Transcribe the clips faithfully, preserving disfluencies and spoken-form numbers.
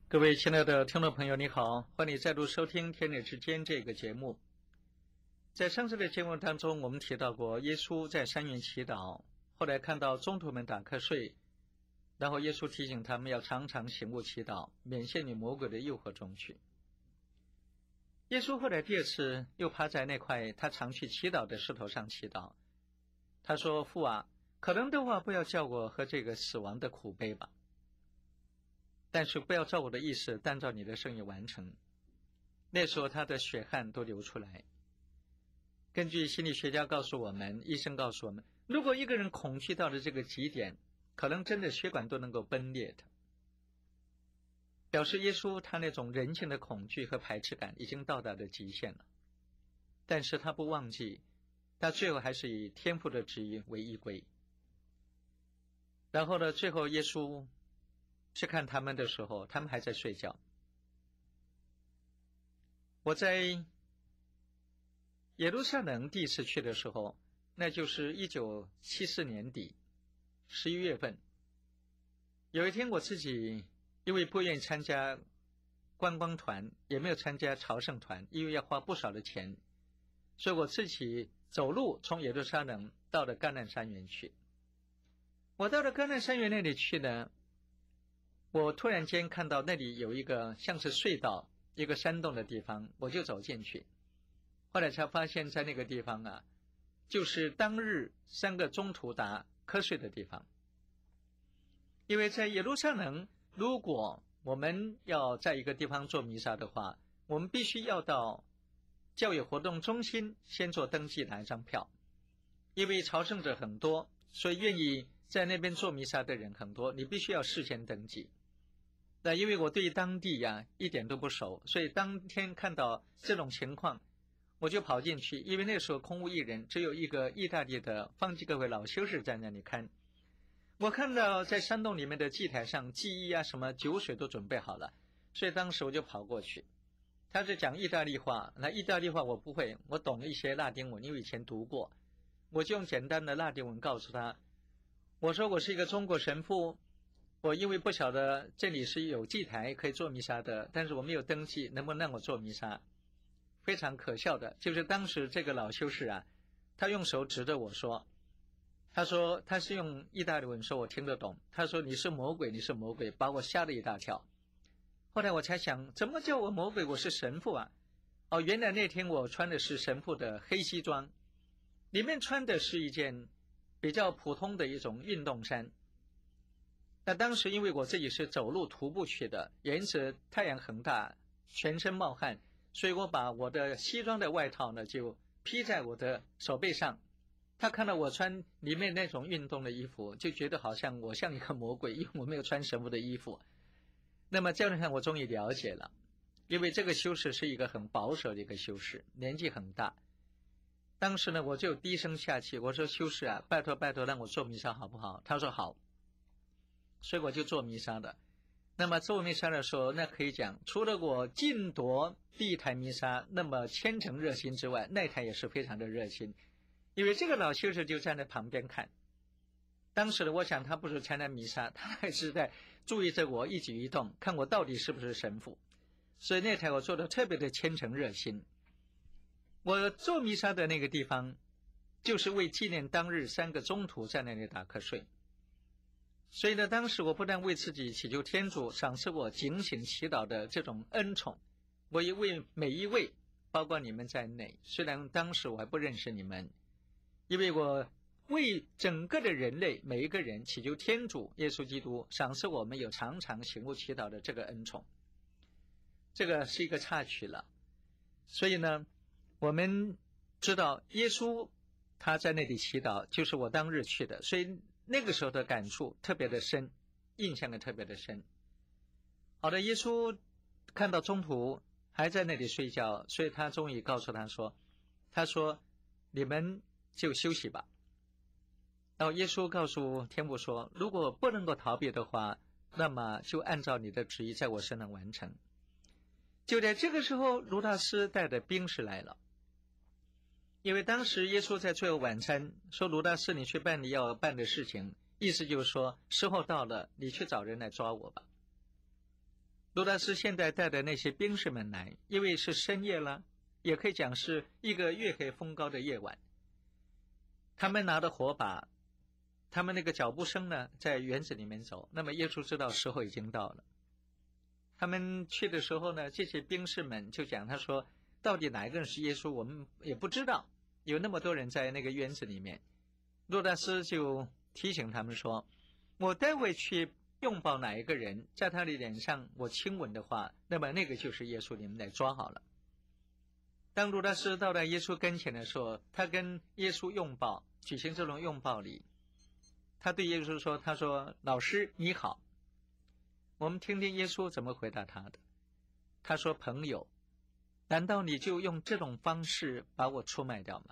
各位亲爱的听众朋友，你好，欢迎你再度收听天地之间这个节目。在上次的节目当中，我们提到过耶稣在山园祈祷，后来看到宗徒们打瞌睡，然后耶稣提醒他们要常常醒悟祈祷，免陷于魔鬼的诱惑中去。耶稣后来第二次又趴在那块他常去祈祷的石头上祈祷，他说：父啊，可能的话不要叫我喝这个死亡的苦杯吧，但是不要照我的意思，但照你的圣意完成。那时候他的血汗都流出来。根据心理学家告诉我们，医生告诉我们，如果一个人恐惧到了这个极点，可能真的血管都能够崩裂的，表示耶稣他那种人性的恐惧和排斥感已经到达了极限了。但是他不忘记，他最后还是以天父的旨意为依归。然后呢，最后耶稣去看他们的时候，他们还在睡觉。我在耶路撒冷第一次去的时候，那就是一九七四年底十一月份。有一天我自己因为不愿意参加观光团，也没有参加朝圣团，因为要花不少的钱，所以我自己走路从耶路撒冷到了橄榄山园去。我到了橄榄山园那里去呢，我突然间看到那里有一个像是隧道，一个山洞的地方，我就走进去。后来才发现在那个地方啊，就是当日三个宗徒打瞌睡的地方。因为在耶路撒冷，如果我们要在一个地方做弥撒的话，我们必须要到教育活动中心先做登记，拿一张票。因为朝圣者很多，所以愿意在那边做弥撒的人很多，你必须要事先登记。那因为我对当地呀、啊、一点都不熟，所以当天看到这种情况，我就跑进去。因为那时候空无一人，只有一个意大利的方济各会老修士在那里看。我看到在山洞里面的祭台上祭衣啊什么酒水都准备好了，所以当时我就跑过去。他是讲意大利话，那意大利话我不会，我懂一些拉丁文，因为以前读过，我就用简单的拉丁文告诉他，我说我是一个中国神父，我因为不晓得这里是有祭台可以做弥撒的，但是我没有登记，能不能让我做弥撒？非常可笑的就是当时这个老修士啊，他用手指着我说，他说他是用意大利文说，我听得懂，他说你是魔鬼，你是魔鬼，把我吓了一大跳。后来我才想，怎么叫我魔鬼？我是神父啊！哦，原来那天我穿的是神父的黑西装，里面穿的是一件比较普通的一种运动衫。那当时因为我自己是走路徒步去的，也因此太阳很大，全身冒汗，所以我把我的西装的外套呢就披在我的手背上。他看到我穿里面那种运动的衣服，就觉得好像我像一个魔鬼，因为我没有穿神父的衣服。那么这样看我终于了解了，因为这个修士是一个很保守的一个修士，年纪很大。当时呢我就低声下气，我说修士啊，拜托拜托让我做弥撒好不好？他说好，所以我就做弥撒的。那么做弥撒的时候，那可以讲除了我尽夺第一台弥撒那么虔诚热心之外，那台也是非常的热心，因为这个老修士就站在旁边看。当时的我想他不是参加弥撒，他还是在注意着我一举一动，看我到底是不是神父，所以那台我做的特别的虔诚热心。我做弥撒的那个地方就是为纪念当日三个宗徒在那里打瞌睡，所以呢当时我不但为自己祈求天主赏赐我警醒祈祷的这种恩宠，我也为每一位包括你们在内，虽然当时我还不认识你们，因为我为整个的人类每一个人祈求天主耶稣基督赏赐我们有常常醒悟祈祷的这个恩宠。这个是一个插曲了。所以呢我们知道耶稣他在那里祈祷，就是我当日去的，所以那个时候的感触特别的深，印象也特别的深。好的，耶稣看到宗徒还在那里睡觉，所以他终于告诉他说，他说你们就休息吧。然后耶稣告诉天父说，如果不能够逃避的话，那么就按照你的旨意在我身上完成。就在这个时候，卢大斯带着兵士来了，因为当时耶稣在最后晚餐说，卢大斯你去办你要办的事情，意思就是说时候到了，你去找人来抓我吧。 罗大师现在带的那些兵士们来，因为是深夜了，也可以讲是一个月黑风高的夜晚，他们拿着火把，他们那个脚步声呢在园子里面走，那么耶稣知道时候已经到了。他们去的时候呢，这些兵士们就讲，他说到底哪一个人是耶稣我们也不知道，有那么多人在那个园子里面。罗大师就提醒他们说，我待会去拥抱哪一个人，在他的脸上我亲吻的话，那么那个就是耶稣，你们来抓好了。当罗大师到了耶稣跟前的时候，他跟耶稣拥抱，举行这种拥抱礼。他对耶稣说，他说老师你好。我们听听耶稣怎么回答他的。他说朋友，难道你就用这种方式把我出卖掉吗？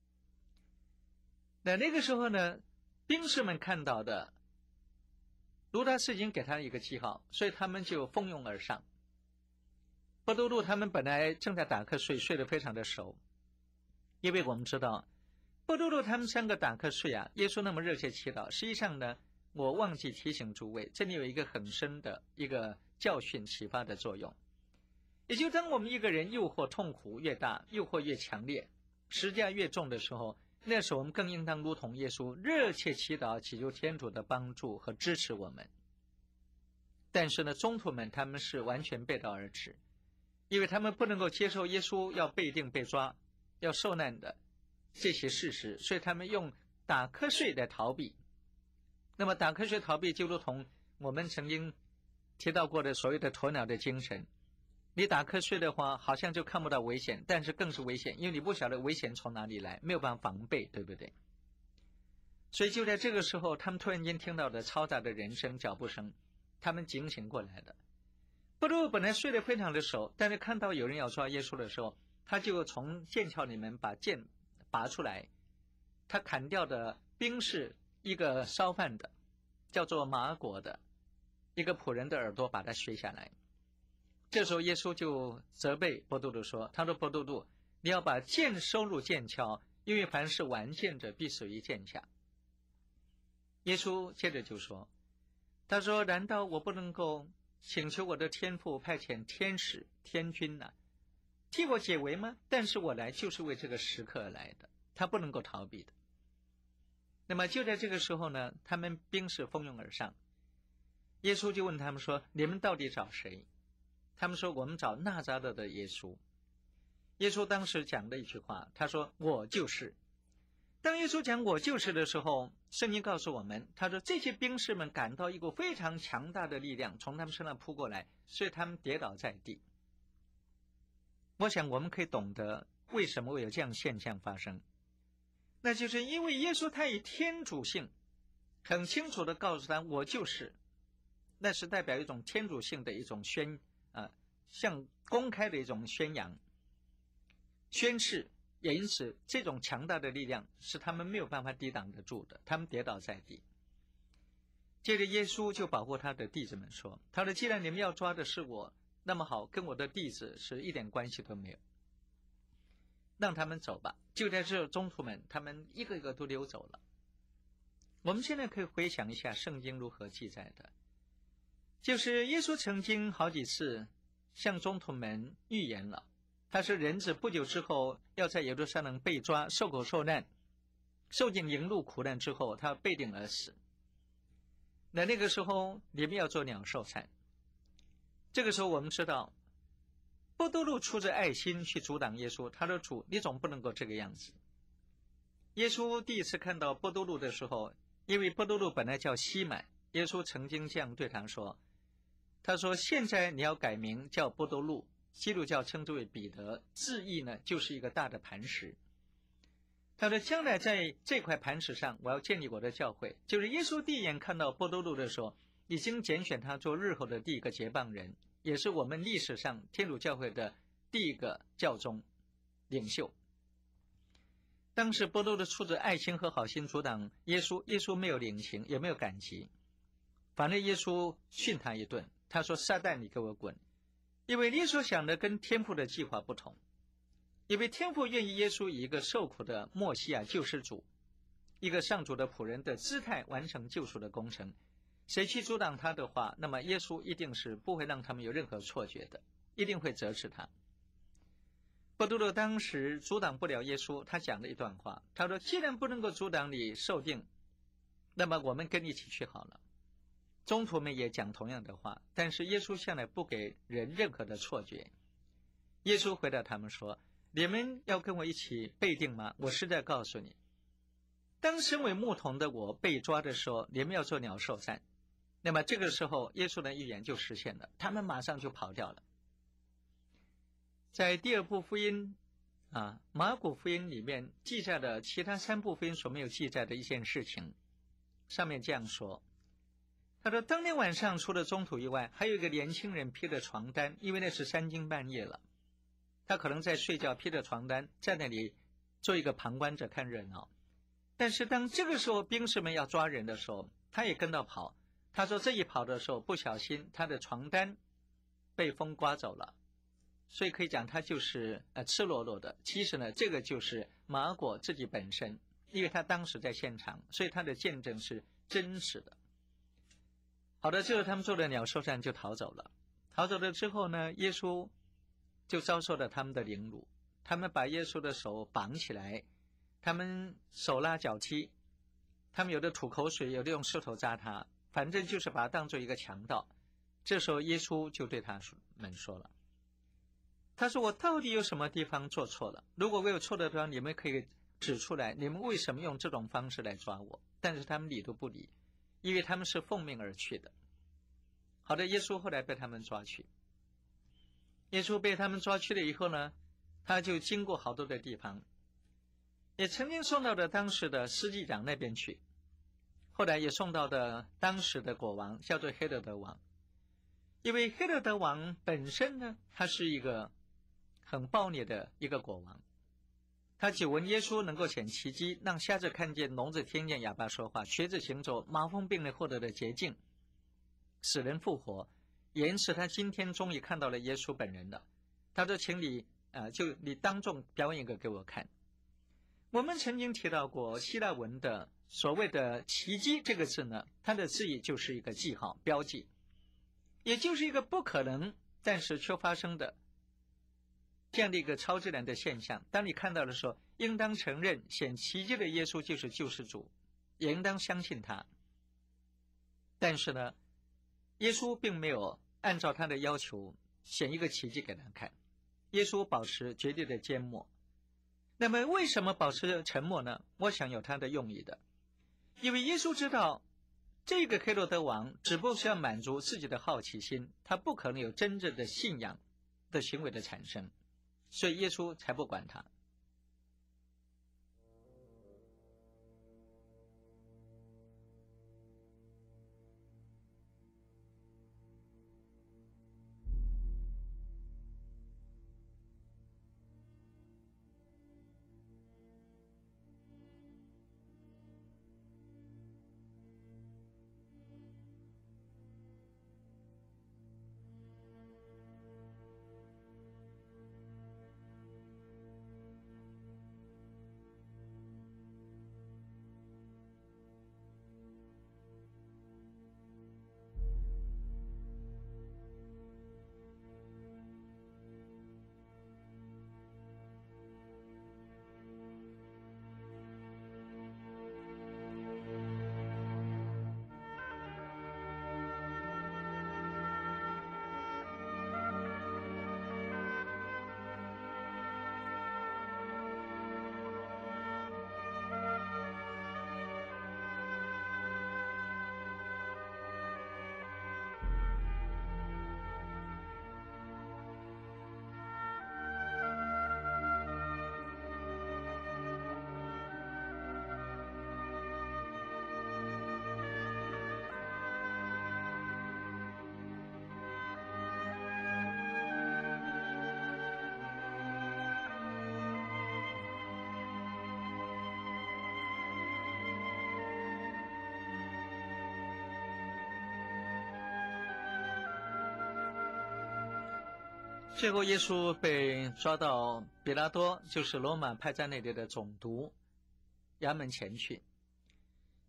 那那个时候呢，兵士们看到的罗大师已经给他一个记号，所以他们就蜂拥而上。伯多禄他们本来正在打瞌睡，睡得非常的熟，因为我们知道伯多禄他们三个打瞌睡啊，耶稣那么热切祈祷。实际上呢，我忘记提醒诸位，这里有一个很深的一个教训启发的作用。也就当我们一个人诱惑痛苦越大，诱惑越强烈，十架越重的时候，那时候我们更应当如同耶稣热切祈祷，祈求天主的帮助和支持我们。但是呢，宗徒们他们是完全背道而驰，因为他们不能够接受耶稣要被定被抓要受难的这些事实，所以他们用打瞌睡来逃避。那么打瞌睡逃避就如同我们曾经提到过的所谓的鸵鸟的精神，你打瞌睡的话好像就看不到危险，但是更是危险，因为你不晓得危险从哪里来，没有办法防备，对不对？所以就在这个时候，他们突然间听到了嘈杂的人声脚步声，他们警醒过来了。伯多禄本来睡得非常的熟，但是看到有人要抓耶稣的时候，他就从剑鞘里面把剑拔出来，他砍掉的兵士一个烧饭的叫做马果的一个仆人的耳朵，把它削下来。这时候耶稣就责备伯多禄说，他说伯多禄，你要把剑收入剑鞘，因为凡是玩剑者必死于剑下。耶稣接着就说，他说难道我不能够请求我的天父派遣天使天军呢、啊，替我解围吗？但是我来就是为这个时刻而来的，他不能够逃避的。那么就在这个时候呢，他们兵士蜂拥而上，耶稣就问他们说，你们到底找谁？他们说，我们找纳匝勒的耶稣。耶稣当时讲了一句话，他说我就是。当耶稣讲我就是的时候，圣经告诉我们，他说这些兵士们感到一股非常强大的力量从他们身上扑过来，所以他们跌倒在地。我想我们可以懂得为什么会有这样现象发生，那就是因为耶稣他以天主性很清楚地告诉他我就是，那是代表一种天主性的一种宣啊，向公开的一种宣扬宣誓，也因此这种强大的力量是他们没有办法抵挡得住的，他们跌倒在地。接着耶稣就保护他的弟子们说，他说既然你们要抓的是我，那么好，跟我的弟子是一点关系都没有，让他们走吧。就在这宗徒们他们一个一个都溜走了。我们现在可以回想一下圣经如何记载的，就是耶稣曾经好几次向宗徒们预言了，他是人子不久之后要在耶路撒冷被抓，受苦受难，受尽凌辱苦难之后，他被定而死。那那个时候你们要做鸟兽散。这个时候我们知道伯多禄出自爱心去阻挡耶稣，他说主你总不能够这个样子。耶稣第一次看到伯多禄的时候，因为伯多禄本来叫西满，耶稣曾经这样对他说，他说现在你要改名叫伯多禄，基督教称之为彼得，字义呢就是一个大的磐石。他说将来在这块磐石上我要建立我的教会，就是耶稣第一眼看到伯多禄的时候，已经拣选他做日后的第一个接棒人，也是我们历史上天主教会的第一个教宗领袖。当时伯多禄出自爱心和好心阻挡耶稣，耶稣没有领情也没有感激，反正耶稣训他一顿，他说撒旦你给我滚，因为你所想的跟天父的计划不同，因为天父愿意耶稣以一个受苦的默西亚救世主，一个上主的仆人的姿态完成救赎的工程， 谁去阻挡他的话，那么耶稣一定是不会让他们有任何错觉的，一定会责斥他。伯多禄当时阻挡不了耶稣，他讲了一段话，他说：既然不能够阻挡你受定，那么我们跟你一起去好了。宗徒们也讲同样的话，但是耶稣向来不给人任何的错觉。耶稣回答他们说：你们要跟我一起被定吗？我实在告诉你，当身为牧童的我被抓的时候，你们要做鸟兽散。那么这个时候耶稣的预言就实现了，他们马上就跑掉了。在第二部福音啊，马可福音里面记载的其他三部福音所没有记载的一件事情，上面这样说，他说当天晚上除了宗徒以外，还有一个年轻人披着床单，因为那是三更半夜了，他可能在睡觉，披着床单在那里做一个旁观者看热闹。但是当这个时候兵士们要抓人的时候，他也跟到跑。他说这一跑的时候不小心他的床单被风刮走了，所以可以讲他就是呃赤裸裸的。其实呢，这个就是马可自己本身，因为他当时在现场，所以他的见证是真实的。好的，最后他们做了鸟兽散就逃走了。逃走了之后呢，耶稣就遭受了他们的凌辱，他们把耶稣的手绑起来，他们手拉脚踢，他们有的吐口水，有的用石头扎他，反正就是把他当做一个强盗。这时候耶稣就对他们说了，他说我到底有什么地方做错了？如果我有错的地方，你们可以指出来，你们为什么用这种方式来抓我？但是他们理都不理，因为他们是奉命而去的。好的，耶稣后来被他们抓去。耶稣被他们抓去了以后呢，他就经过好多的地方，也曾经送到的当时的司祭长那边去，后来也送到的当时的国王，叫做黑落德王。因为黑落德王本身呢，他是一个很暴虐的一个国王，他久闻耶稣能够显奇迹，让瞎子看见，聋子听见，哑巴说话，瘸子行走，麻风病人获得了洁净，死人复活，也因此他今天终于看到了耶稣本人了。他说请你呃，就你当众表演一个给我看。我们曾经提到过希腊文的所谓的奇迹这个字呢，它的字义就是一个记号标记，也就是一个不可能但是却发生的这样的一个超自然的现象。当你看到的时候，应当承认显奇迹的耶稣就是救世主，也应当相信他。但是呢，耶稣并没有按照他的要求显一个奇迹给他看，耶稣保持绝对的缄默。那么为什么保持沉默呢？我想有他的用意的。因为耶稣知道这个黑落德王只不过是要满足自己的好奇心，他不可能有真正的信仰的行为的产生，所以耶稣才不管他。最后耶稣被抓到比拉多，就是罗马派在那里的总督衙门前去。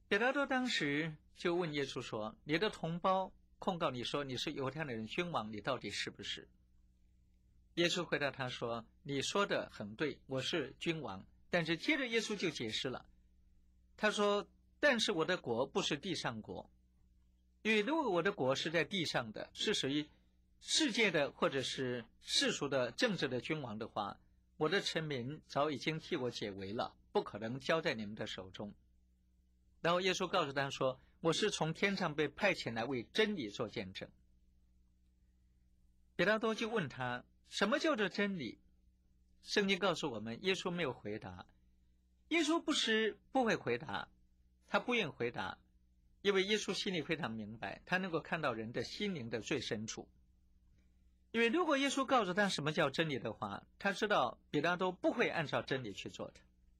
彼拉多当时就问耶稣说，你的同胞控告你说你是犹太人君王，你到底是不是？耶稣回答他说，你说的很对，我是君王。但是接着耶稣就解释了，他说，但是我的国不是地上国，因为如果我的国是在地上的，是属于世界的或者是世俗的政治的君王的话，我的臣民早已经替我解围了，不可能交在你们的手中。然后耶稣告诉他说，我是从天上被派遣来为真理做见证。彼拉多就问他，什么叫做真理？圣经告诉我们，耶稣没有回答。耶稣不是不会回答，他不愿回答，因为耶稣心里非常明白，他能够看到人的心灵的最深处。因为如果耶稣告诉他什么叫真理的话，他知道彼拉多不会按照真理去做的。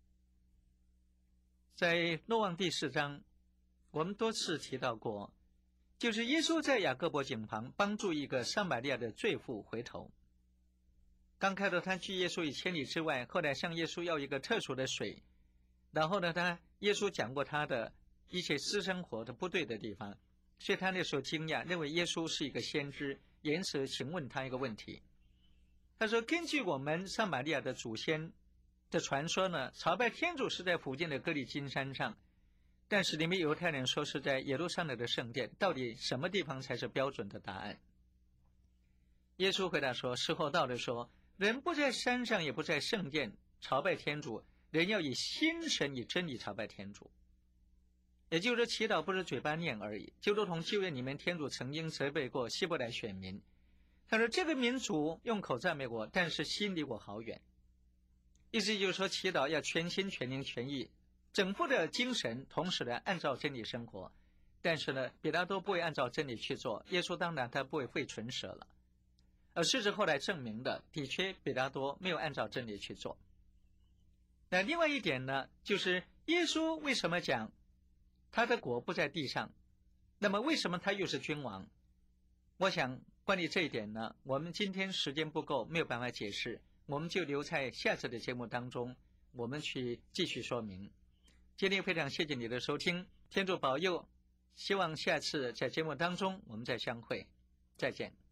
在若望第四章，我们多次提到过，就是耶稣在雅各伯井旁帮助一个撒玛利亚的罪妇回头。刚开头他拒耶稣以千里之外，后来向耶稣要一个特殊的水，然后呢，他耶稣讲过他的一些私生活的不对的地方，所以他那时候惊讶，认为耶稣是一个先知，因此请问他一个问题。他说，根据我们撒玛利亚的祖先的传说呢，朝拜天主是在附近的哥利金山上，但是你们犹太人说是在耶路撒冷的圣殿，到底什么地方才是标准的答案？耶稣回答说，时候到了说，人不在山上也不在圣殿朝拜天主，人要以心神以真理朝拜天主。也就是说，祈祷不是嘴巴念而已，就如同旧约里面天主曾经责备过希伯来选民，他说这个民族用口赞美我，但是心离我好远。意思就是说，祈祷要全心全灵全意，整副的精神，同时呢按照真理生活。但是呢，彼拉多不会按照真理去做，耶稣当然他不会会唇舌了。而事实后来证明的，的确彼拉多没有按照真理去做。那另外一点呢，就是耶稣为什么讲他的国不在地上，那么为什么他又是君王？我想关于这一点呢，我们今天时间不够，没有办法解释，我们就留在下次的节目当中，我们去继续说明。今天非常谢谢你的收听，天主保佑，希望下次在节目当中我们再相会，再见。